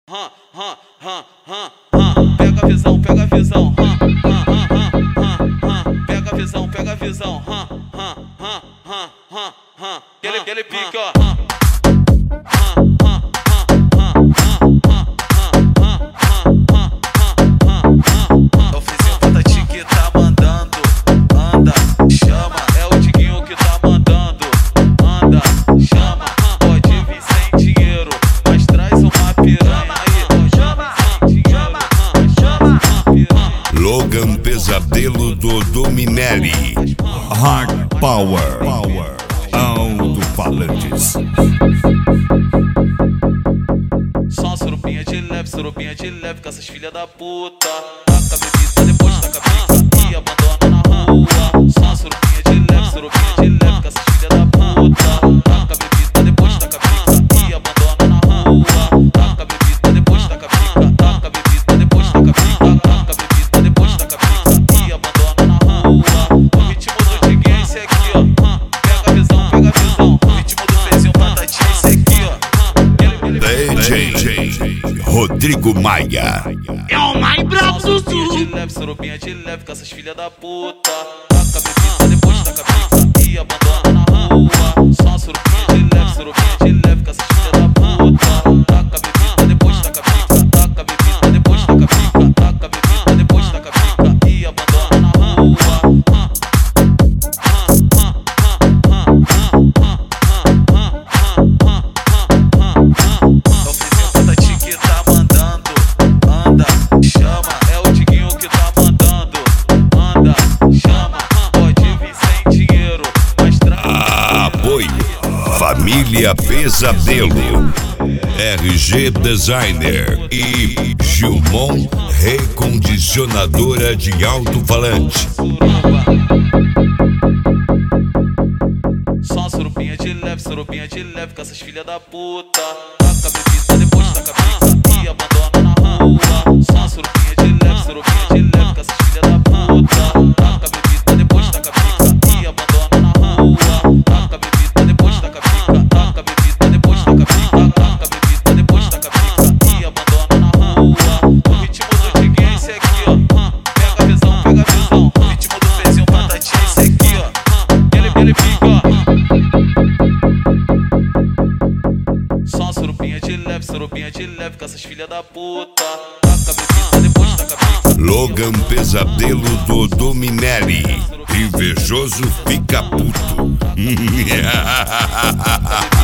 Pega a visão, pega a visão. Pega a visão, pega a visão. Aquele pique, ó. É o Frizinho Patati que tá mandando. Anda, chama. É o Diguinho que tá mandando. Anda, chama. Pode vir sem dinheiro, mas traz uma piranha aí. Logan Pesadelo do Dominelli. Hard Power. Alto-falantes. Só surupinha de leve com essas filhas da puta. Taca a bebida, depois taca a pica e abandona na rua. Só surupinha de leve com essas filhas da puta. Taca a bebida, depois taca a pica e abandona na rua. Taca a bebida, depois taca a pica. Taca a bebida, depois taca a pica. Taca a bebida, depois taca a pica e abandona na rua. O ritmo do Diguinho é esse aqui, ó. Pega a visão, pega a visão. O ritmo do Frizinho Patati é esse aqui, ó. DJ Rodrigo Maia. É o mais brabo do sul. Surubinha de leve com essas filhas da puta. Taca a bebida, depois taca a pica e abandona na rua. Só surubinha de leve com essas filhas da puta. Taca a bebida, depois taca a pica. Taca a bebida, depois taca a pica. Taca a bebida, depois taca a pica e abandona na rua. É o Frizinho Patati que tá mandando. Anda, chama. É o Diguinho que tá mandando. Anda, chama. Pode vir sem dinheiro, mas traz. Apoio Família Pesadelo, RG Designer e Gilmon Recondicionadora de Alto-Falante. Só surupinha de leve com essas filhas da puta. Taca a bebida, depois taca a pica e abandona na rua. Só surupinha de leve com essas filhas da puta. Taca a bebida, depois taca a pica e abandona na rua. Taca a bebida, depois taca a pica. Taca a bebida, depois taca a pica. Taca a bebida, depois taca a pica e abandona na rua. O ritmo do Diguinho é esse aqui, ó. Pega a visão, pega a visão. O ritmo do Frizinho Patati é esse aqui, ó. Ele pica, ó. Só surupinha de leve com essas filhas da puta. Taca a bebida, depois taca a pica. Logan Pesadelo do Dominelli. Invejoso fica puto.